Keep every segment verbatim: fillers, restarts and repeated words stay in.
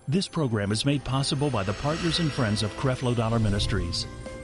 This program is made possible by the partners and friends of Creflo Dollar Ministries.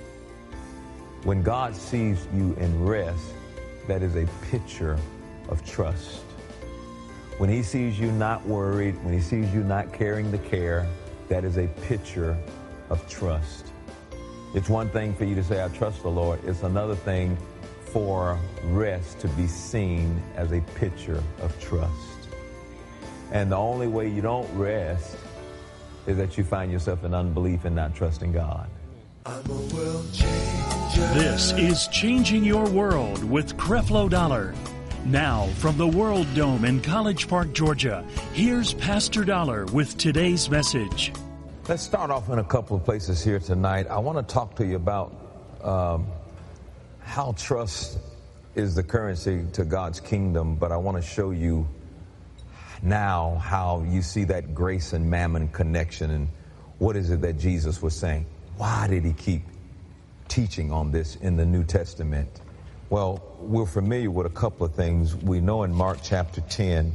When God sees you in rest, that is a picture of trust. When he sees you not worried, when he sees you not carrying the care, that is a picture of trust. It's one thing for you to say, I trust the Lord. It's another thing for rest to be seen as a picture of trust. And the only way you don't rest is that you find yourself in unbelief and not trusting God. I'm a world changer. This is Changing Your World with Creflo Dollar. Now, from the World Dome in College Park, Georgia, here's Pastor Dollar with today's message. Let's start off in a couple of places here tonight. I want to talk to you about um, how trust is the currency to God's kingdom, but I want to show you now how you see that grace and mammon connection and what is it that Jesus was saying. Why did he keep teaching on this in the New Testament? Well, we're familiar with a couple of things. We know in Mark chapter ten,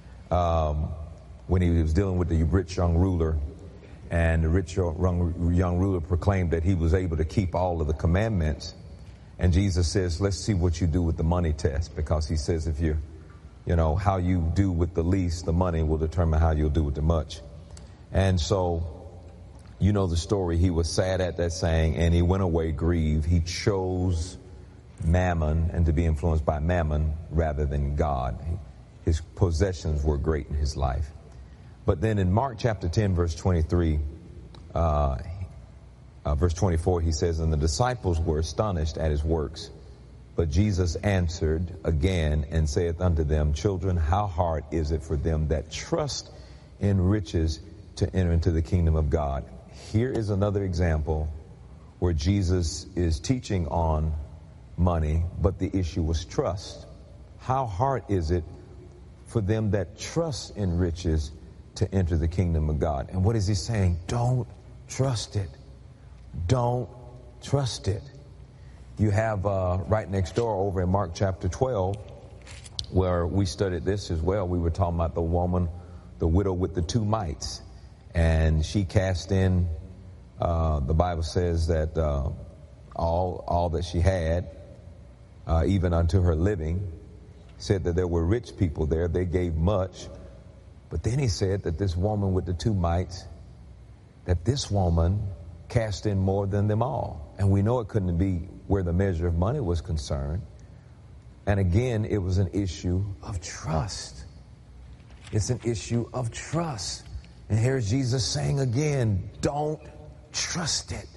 um, when he was dealing with the rich young ruler, and the rich young, young ruler proclaimed that he was able to keep all of the commandments. And Jesus says, let's see what you do with the money test, because he says if you, you know, how you do with the least, the money will determine how you'll do with the much. And so, you know the story. He was sad at that saying, and he went away grieved. He chose mammon and to be influenced by mammon rather than God. His possessions were great in his life. But then in Mark chapter ten, verse twenty-three, uh, uh, verse twenty-four, he says, and the disciples were astonished at his works. But Jesus answered again and saith unto them, children, how hard is it for them that trust in riches to enter into the kingdom of God? Here is another example where Jesus is teaching on money, but the issue was trust. How hard is it for them that trust in riches to enter the kingdom of God? And what is he saying? Don't trust it. Don't trust it. You have uh, right next door over in Mark chapter twelve, where we studied this as well. We were talking about the woman, the widow with the two mites. And she cast in, uh, the Bible says that uh, all all that she had, uh, even unto her living, said that there were rich people there. They gave much. But then he said that this woman with the two mites, that this woman cast in more than them all. And we know it couldn't be where the measure of money was concerned. And again, it was an issue of trust. It's an issue of trust. And here's Jesus saying again, don't trust it.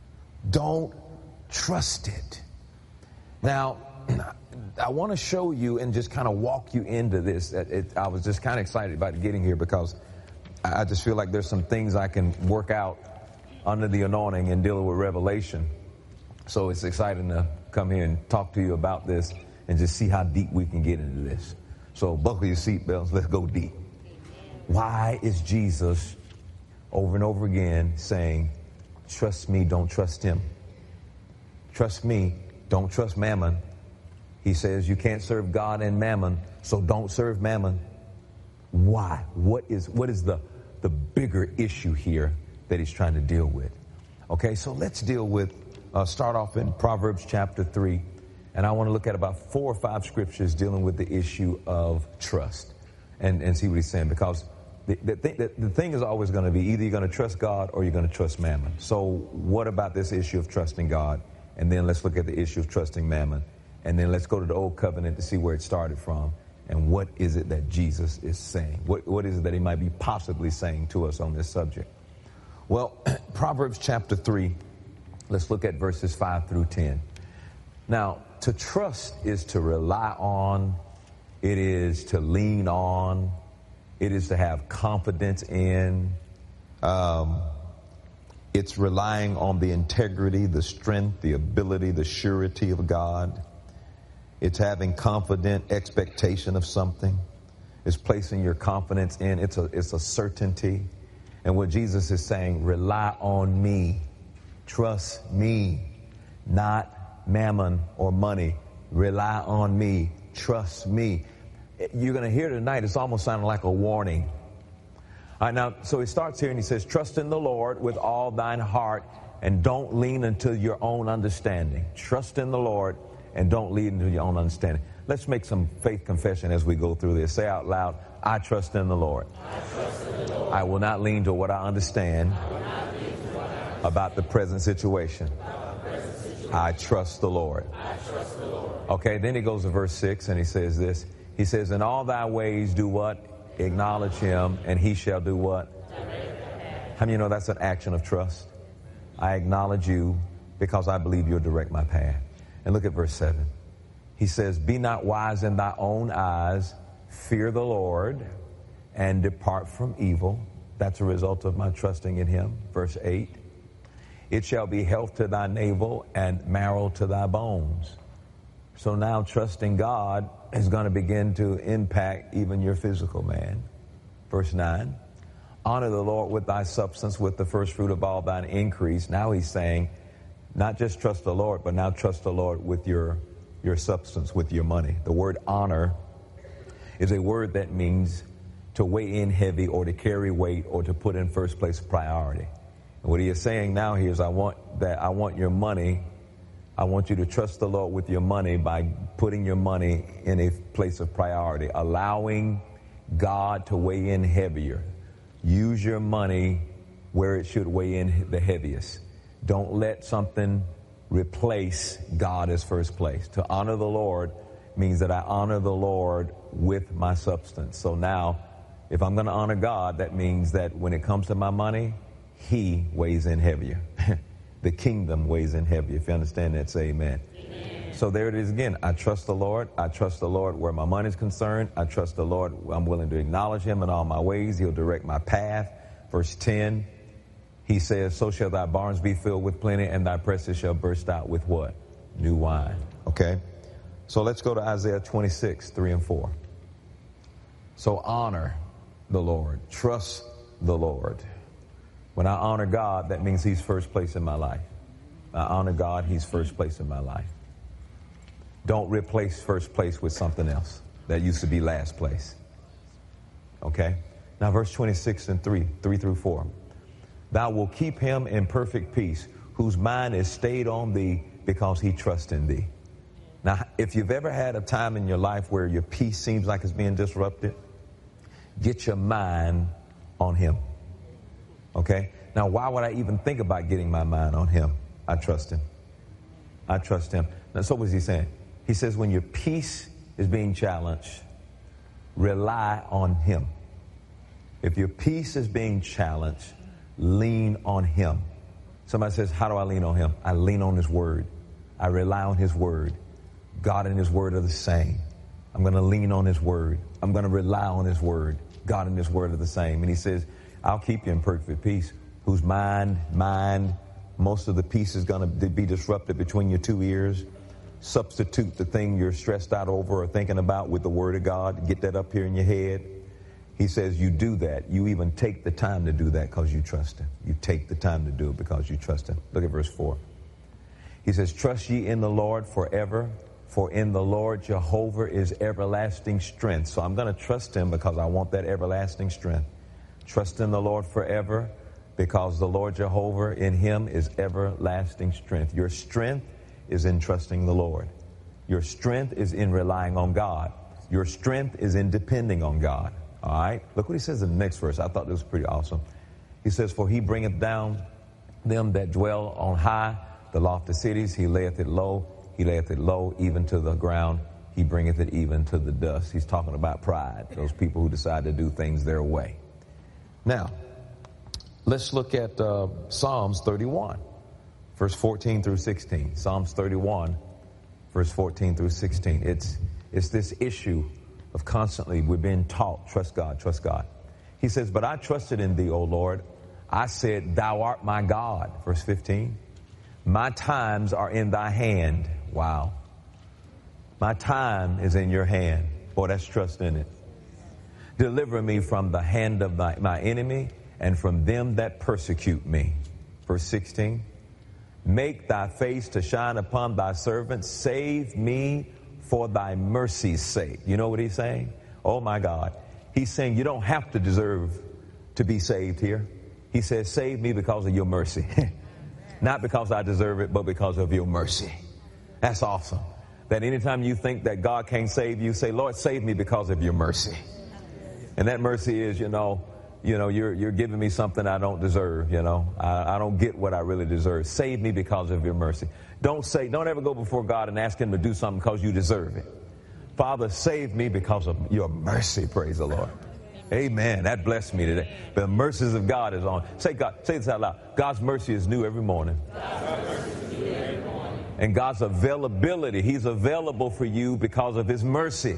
Don't trust it. Now, I want to show you and just kind of walk you into this. It, it, I was just kind of excited about getting here because I just feel like there's some things I can work out under the anointing and dealing with revelation. So it's exciting to come here and talk to you about this and just see how deep we can get into this. So buckle your seatbelts. Let's go deep. Why is Jesus over and over again saying, trust me, don't trust him? Trust me, don't trust mammon. He says you can't serve God and mammon, so don't serve mammon. Why? What is what is the, the bigger issue here that he's trying to deal with? Okay, so let's deal with, uh, start off in Proverbs chapter three, and I want to look at about four or five scriptures dealing with the issue of trust and, and see what he's saying, because The, the, thing, the, the thing is always going to be either you're going to trust God or you're going to trust mammon. So what about this issue of trusting God? And then let's look at the issue of trusting mammon. And then let's go to the Old Covenant to see where it started from. And what is it that Jesus is saying? What, what is it that he might be possibly saying to us on this subject? Well, Proverbs chapter three, let's look at verses five through ten. Now, to trust is to rely on. It is to lean on. It is to have confidence in. Um, it's relying on the integrity, the strength, the ability, the surety of God. It's having confident expectation of something. It's placing your confidence in. It's a, it's a certainty. And what Jesus is saying, rely on me. Trust me, not mammon or money. Rely on me. Trust me. You're going to hear tonight, it's almost sounding like a warning. All right, now, so he starts here and he says, trust in the Lord with all thine heart and don't lean into your own understanding. Trust in the Lord and don't lean into your own understanding. Let's make some faith confession as we go through this. Say out loud, I trust in the Lord. I trust in the Lord. I will not lean to what I understand I will not lean to what I understand about the present situation. about the present situation. I trust the Lord. I trust the Lord. Okay, then he goes to verse six and he says this. He says, in all thy ways do what? Acknowledge him, and he shall do what? How many of you know that's an action of trust? I acknowledge you because I believe you'll direct my path. And look at verse seven. He says, be not wise in thy own eyes, fear the Lord, and depart from evil. That's a result of my trusting in him. Verse eight. It shall be health to thy navel and marrow to thy bones. So now trusting God is going to begin to impact even your physical man. Verse nine. Honor the Lord with thy substance, with the first fruit of all thine increase. Now he's saying, not just trust the Lord, but now trust the Lord with your, your substance, with your money. The word honor is a word that means to weigh in heavy or to carry weight or to put in first place priority. And what he is saying now here is I want that I want your money. I want you to trust the Lord with your money by putting your money in a place of priority, allowing God to weigh in heavier. Use your money where it should weigh in the heaviest. Don't let something replace God as first place. To honor the Lord means that I honor the Lord with my substance. So now, if I'm going to honor God, that means that when it comes to my money, he weighs in heavier. The kingdom weighs in heavier. If you understand that, say amen. Amen. So there it is again. I trust the Lord. I trust the Lord where my money is concerned. I trust the Lord. I'm willing to acknowledge him in all my ways. He'll direct my path. Verse ten, he says, so shall thy barns be filled with plenty, and thy presses shall burst out with what? New wine. Okay? So let's go to Isaiah twenty-six, three and four. So honor the Lord. Trust the Lord. When I honor God, that means he's first place in my life. I honor God, he's first place in my life. Don't replace first place with something else that used to be last place. Okay? Now verse twenty-six and three, three through four. Thou wilt keep him in perfect peace, whose mind is stayed on thee because he trusts in thee. Now, if you've ever had a time in your life where your peace seems like it's being disrupted, get your mind on him. Okay? Now, why would I even think about getting my mind on him? I trust him. I trust him. Now, so what is he saying? He says when your peace is being challenged, rely on him. If your peace is being challenged, lean on him. Somebody says, how do I lean on him? I lean on his word. I rely on his word. God and his word are the same. I'm going to lean on his word. I'm going to rely on his word. God and his word are the same. And he says, I'll keep you in perfect peace, whose mind, mind, most of the peace is going to be disrupted between your two ears. Substitute the thing you're stressed out over or thinking about with the word of God. Get that up here in your head. He says you do that. You even take the time to do that because you trust him. You take the time to do it because you trust him. Look at verse four. He says, trust ye in the Lord forever, for in the Lord Jehovah is everlasting strength. So I'm going to trust him because I want that everlasting strength. Trust in the Lord forever because the Lord Jehovah, in him is everlasting strength. Your strength is in trusting the Lord. Your strength is in relying on God. Your strength is in depending on God. All right? Look what he says in the next verse. I thought this was pretty awesome. He says, for he bringeth down them that dwell on high, the lofty cities. He layeth it low. He layeth it low even to the ground. He bringeth it even to the dust. He's talking about pride, those people who decide to do things their way. Now, let's look at uh, Psalms thirty-one, verse fourteen through sixteen. Psalms thirty-one, verse fourteen through sixteen. It's, it's this issue of constantly we're being taught, trust God, trust God. He says, but I trusted in thee, O Lord. I said, thou art my God. Verse fifteen. My times are in thy hand. Wow. My time is in your hand. Boy, that's trust in it. Deliver me from the hand of thy, my enemy and from them that persecute me. Verse sixteen. Make thy face to shine upon thy servant. Save me for thy mercy's sake. You know what he's saying? Oh my God. He's saying you don't have to deserve to be saved here. He says, save me because of your mercy. Not because I deserve it, but because of your mercy. That's awesome. That anytime you think that God can't save you, say, Lord, save me because of your mercy. And that mercy is, you know, you know, you're you're giving me something I don't deserve, you know. I, I don't get what I really deserve. Save me because of your mercy. Don't say, don't ever go before God and ask him to do something because you deserve it. Father, save me because of your mercy, praise the Lord. Amen. That blessed me today. The mercies of God is on. Say God, say this out loud. God's mercy is new every morning. God's mercy is new every morning. And God's availability, he's available for you because of his mercy.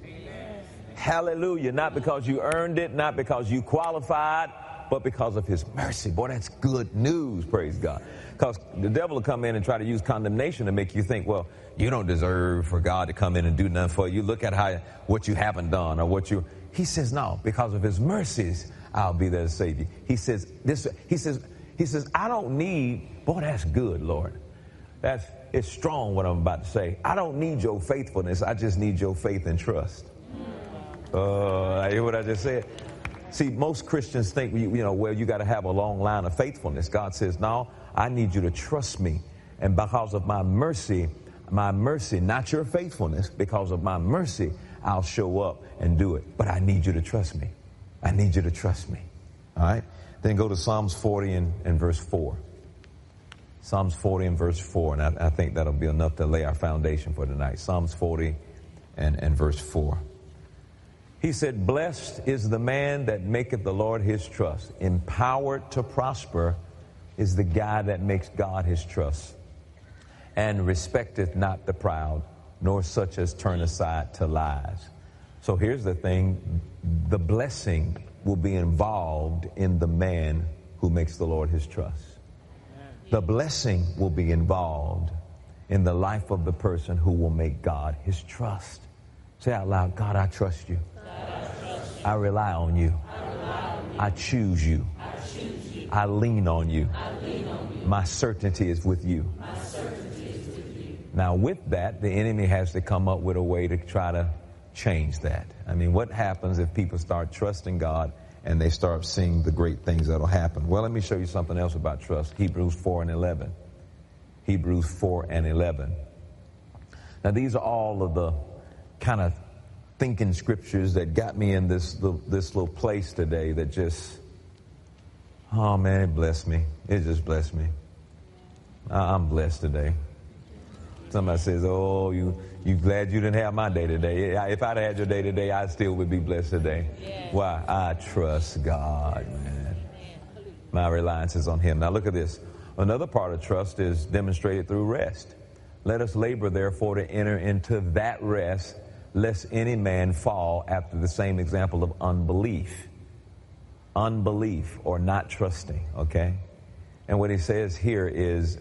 Hallelujah. Not because you earned it, not because you qualified, but because of his mercy. Boy, that's good news, praise God. Because the devil will come in and try to use condemnation to make you think, well, you don't deserve for God to come in and do nothing for you. Look at how what you haven't done or what you... He says, no, because of his mercies, I'll be there to save you. He says, this. He says, he says, I don't need... Boy, that's good, Lord. That's it's strong what I'm about to say. I don't need your faithfulness. I just need your faith and trust. Uh, I hear what I just said. See, most Christians think, you, you know, well, you got to have a long line of faithfulness. God says, no, I need you to trust me. And because of my mercy, my mercy, not your faithfulness, because of my mercy, I'll show up and do it. But I need you to trust me. I need you to trust me. All right? Then go to Psalms forty and, and verse four. Psalms forty and verse four. And I, I think that'll be enough to lay our foundation for tonight. Psalms forty and, and verse four. He said, blessed is the man that maketh the Lord his trust. Empowered to prosper is the guy that makes God his trust. And respecteth not the proud, nor such as turn aside to lies. So here's the thing. The blessing will be involved in the man who makes the Lord his trust. The blessing will be involved in the life of the person who will make God his trust. Say out loud, God, I trust you. I rely on you. I, rely on you. I, choose you. I choose you. I lean on you. I lean on you. My certainty is with you. My certainty is with you. Now, with that, the enemy has to come up with a way to try to change that. I mean, what happens if people start trusting God and they start seeing the great things that will happen? Well, let me show you something else about trust. Hebrews four and eleven. Hebrews four and eleven. Now, these are all of the kind of thinking scriptures that got me in this little, this little place today that just, oh man, it blessed me. It just blessed me. I'm blessed today. Somebody says, oh, you you glad you didn't have my day today. If I'd had your day today, I still would be blessed today. Yeah. Why? I trust God, man. My reliance is on him. Now look at this. Another part of trust is demonstrated through rest. Let us labor, therefore, to enter into that rest, lest any man fall after the same example of unbelief. Unbelief or not trusting, okay? And what he says here is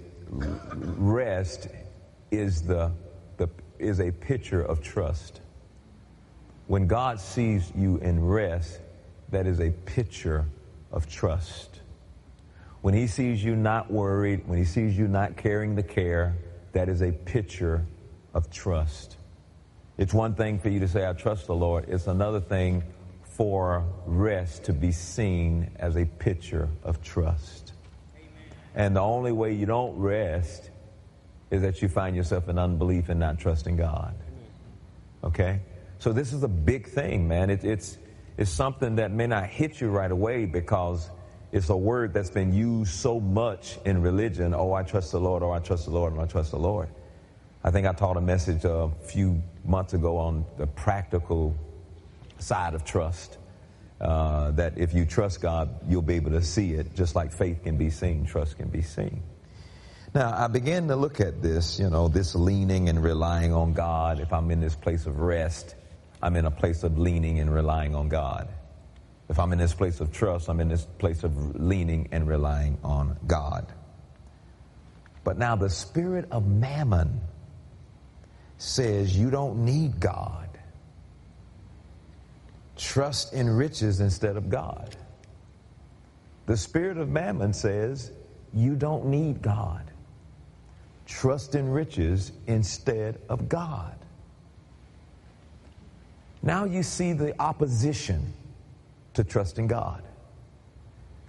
rest is the, the is a picture of trust. When God sees you in rest, that is a picture of trust. When he sees you not worried, when he sees you not carrying the care, that is a picture of trust. It's one thing for you to say, I trust the Lord. It's another thing for rest to be seen as a picture of trust. Amen. And the only way you don't rest is that you find yourself in unbelief and not trusting God. Okay? So this is a big thing, man. It, it's, it's something that may not hit you right away because it's a word that's been used so much in religion. Oh, I trust the Lord, oh, I trust the Lord, and I trust the Lord. I think I taught a message a few months ago on the practical side of trust. Uh, that if you trust God, you'll be able to see it. Just like faith can be seen, trust can be seen. Now, I began to look at this, you know, this leaning and relying on God. If I'm in this place of rest, I'm in a place of leaning and relying on God. If I'm in this place of trust, I'm in this place of leaning and relying on God. But now the spirit of mammon says you don't need God. Trust in riches instead of God. The spirit of mammon says you don't need God. Trust in riches instead of God. Now you see the opposition to trusting God.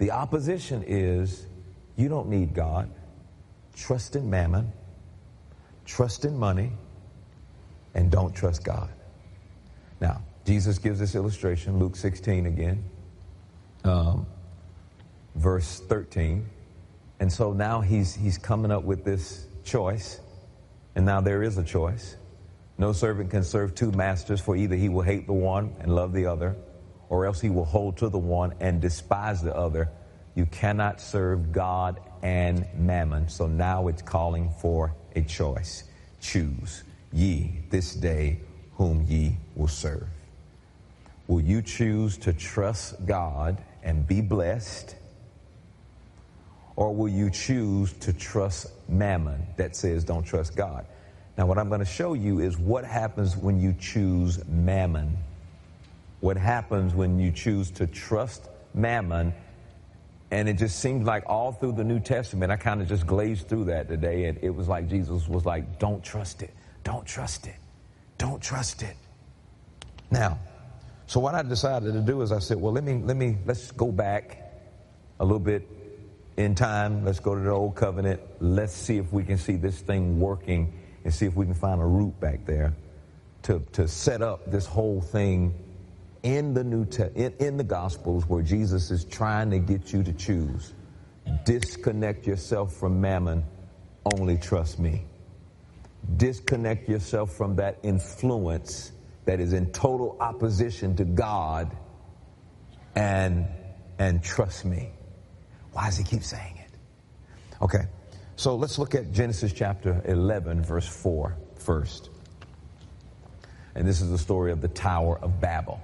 The opposition is you don't need God. Trust in mammon, trust in money, and don't trust God. Now, Jesus gives this illustration, Luke sixteen again, um, verse thirteen. And so now he's he's coming up with this choice, and now there is a choice. No servant can serve two masters, for either he will hate the one and love the other, or else he will hold to the one and despise the other. You cannot serve God and mammon. So now it's calling for a choice. Choose ye this day whom ye will serve. Will you choose to trust God and be blessed? Or will you choose to trust mammon that says don't trust God? Now, what I'm going to show you is what happens when you choose mammon. What happens when you choose to trust mammon. And it just seems like all through the New Testament, I kind of just glazed through that today. And it was like Jesus was like, don't trust it. Don't trust it. Don't trust it. Now, so what I decided to do is I said, well, let me, let me, let's go back a little bit in time. Let's go to the old covenant. Let's see if we can see this thing working and see if we can find a root back there to, to set up this whole thing in the New Te- in, in the Gospels, where Jesus is trying to get you to choose. Disconnect yourself from mammon. Only trust me. Disconnect yourself from that influence that is in total opposition to God, and and trust me. Why does he keep saying it? Okay, so let's look at Genesis chapter eleven, verse four first. And this is the story of the Tower of Babel.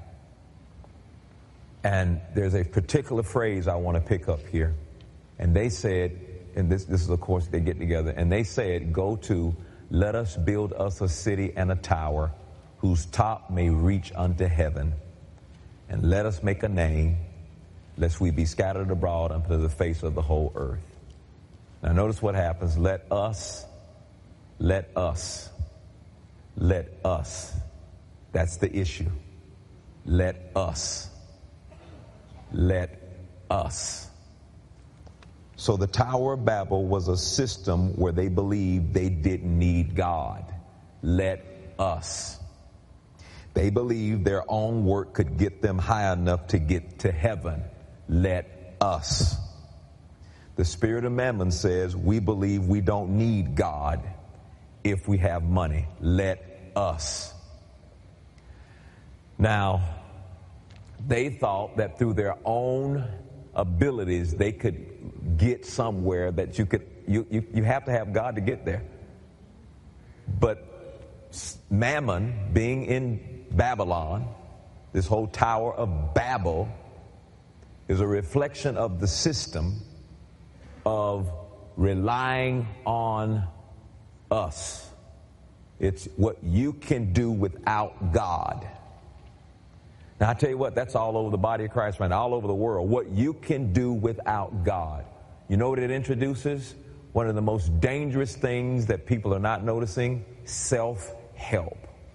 And there's a particular phrase I want to pick up here. And they said, and this, this is of course they get together, and they said, go to, let us build us a city and a tower whose top may reach unto heaven, and let us make a name, lest we be scattered abroad unto the face of the whole earth. Now notice what happens. Let us, let us, let us. That's the issue. Let us. Let us. So the Tower of Babel was a system where they believed they didn't need God. Let us. They believed their own work could get them high enough to get to heaven. Let us. The spirit of mammon says we believe we don't need God if we have money. Let us. Now, they thought that through their own abilities they could get somewhere, that you could you, you, you have to have God to get there. But mammon, being in Babylon, this whole Tower of Babel, is a reflection of the system of relying on us. It's what you can do without God. Now, I tell you what, that's all over the body of Christ right now, all over the world. What you can do without God. You know what it introduces? One of the most dangerous things that people are not noticing: self-help.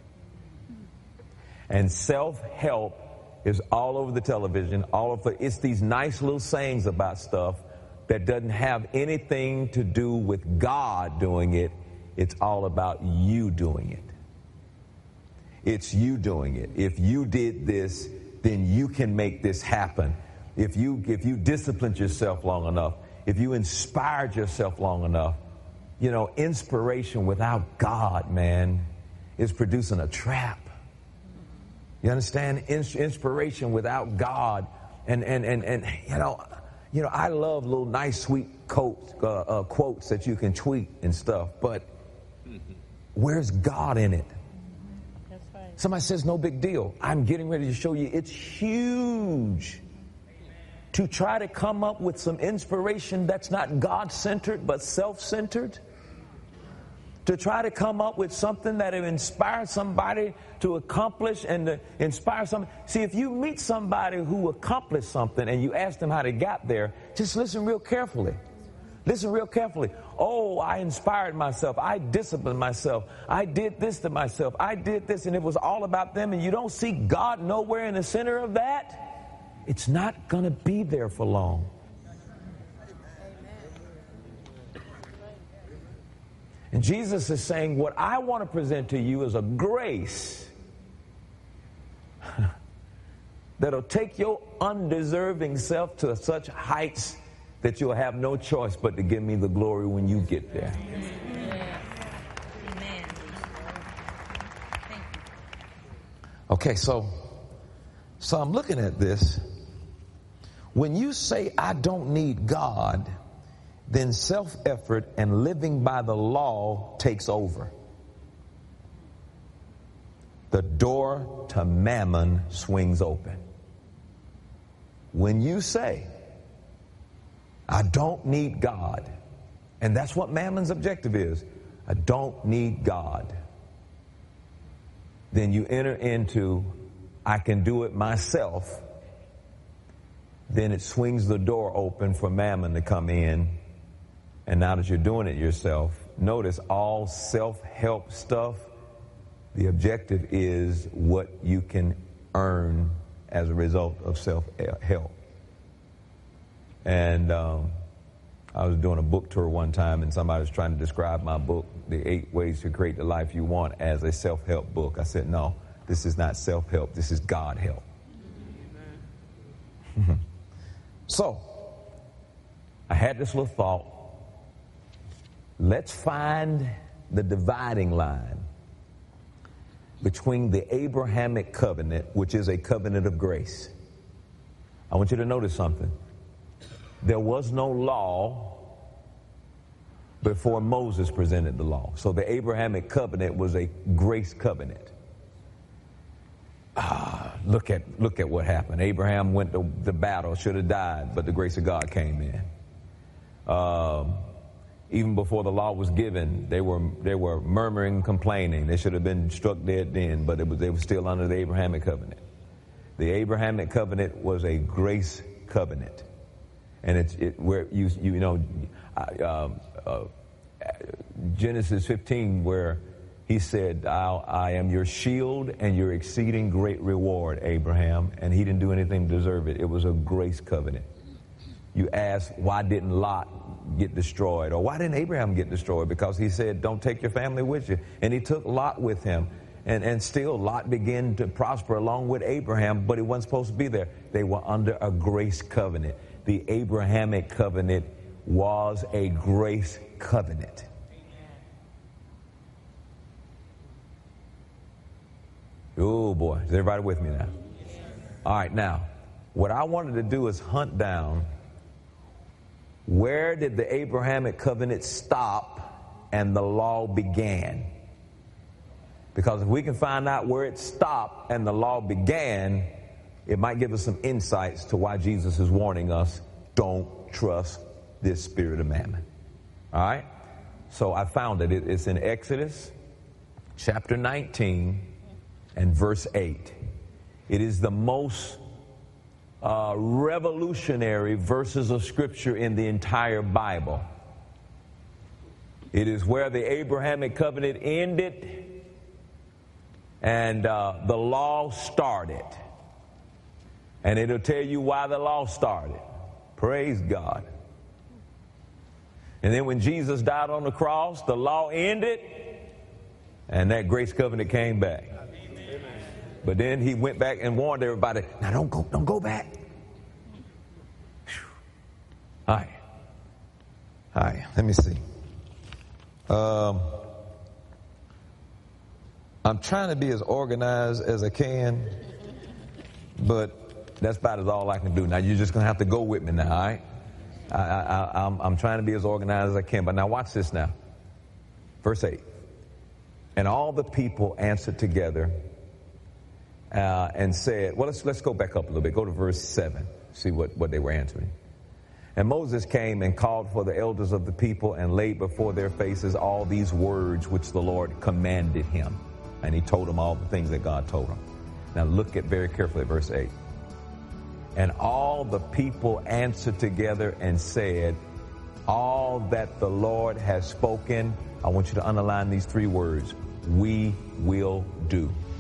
And self-help is all over the television, all of the, it's these nice little sayings about stuff that doesn't have anything to do with God doing it. It's all about you doing it. It's you doing it. If you did this, then you can make this happen. If you if you disciplined yourself long enough, if you inspired yourself long enough, you know, inspiration without God, man, is producing a trap. You understand? Ins- inspiration without God, and and and and you know, you know, I love little nice, sweet quotes, uh, uh, quotes that you can tweet and stuff. But where's God in it? Somebody says, no big deal. I'm getting ready to show you it's huge. To try to come up with some inspiration that's not God-centered but self-centered. To try to come up with something that will inspire somebody to accomplish and to inspire something. See, if you meet somebody who accomplished something and you ask them how they got there, just listen real carefully. Listen real carefully. Oh, I inspired myself. I disciplined myself. I did this to myself. I did this, and it was all about them, and you don't see God nowhere in the center of that, it's not going to be there for long. And Jesus is saying, what I want to present to you is a grace that'll take your undeserving self to such heights that you'll have no choice but to give me the glory when you get there. Amen. Okay, so, so I'm looking at this. When you say, I don't need God, then self-effort and living by the law takes over. The door to mammon swings open. When you say, I don't need God, and that's what mammon's objective is, I don't need God, then you enter into, I can do it myself. Then it swings the door open for mammon to come in. And now that you're doing it yourself, notice all self-help stuff, the objective is what you can earn as a result of self-help. And um, I was doing a book tour one time, and somebody was trying to describe my book, The Eight Ways to Create the Life You Want, as a self-help book. I said, no, this is not self-help. This is God help. So, I had this little thought. Let's find the dividing line between the Abrahamic covenant, which is a covenant of grace. I want you to notice something. There was no law before Moses presented the law. So the Abrahamic covenant was a grace covenant. Ah, look at look at what happened. Abraham went to the battle, should have died, but the grace of God came in. Um, even before the law was given, they were they were murmuring, complaining. They should have been struck dead then, but it was they were still under the Abrahamic covenant. The Abrahamic covenant was a grace covenant, and it's it where you you know uh, uh, Genesis fifteen where he said, I, I am your shield and your exceeding great reward, Abraham. And he didn't do anything to deserve it. It was a grace covenant. You ask, why didn't Lot get destroyed? Or why didn't Abraham get destroyed? Because he said, don't take your family with you. And he took Lot with him. And, and still Lot began to prosper along with Abraham, but he wasn't supposed to be there. They were under a grace covenant. The Abrahamic covenant was a grace covenant. Oh boy, is everybody with me now? All right, now, what I wanted to do is hunt down where did the Abrahamic covenant stop and the law began? Because if we can find out where it stopped and the law began, it might give us some insights to why Jesus is warning us, don't trust this spirit of mammon. All right? So I found it. It's in Exodus chapter nineteen. And verse eight. It is the most uh, revolutionary verses of Scripture in the entire Bible. It is where the Abrahamic covenant ended and uh, the law started. And it'll tell you why the law started. Praise God. And then when Jesus died on the cross, the law ended and that grace covenant came back. But then he went back and warned everybody, now don't go, don't go back. Whew. All right. All right, let me see. Um, I'm trying to be as organized as I can, but that's about as all I can do. Now, you're just going to have to go with me now, all right? I, I, I'm, I'm trying to be as organized as I can, but now watch this now. Verse eight. And all the people answered together Uh, and said, well, let's let's go back up a little bit. Go to verse seven, see what, what they were answering. And Moses came and called for the elders of the people and laid before their faces all these words which the Lord commanded him. And he told them all the things that God told him. Now look at very carefully at verse eight. And all the people answered together and said, all that the Lord has spoken, I want you to underline these three words, we will do.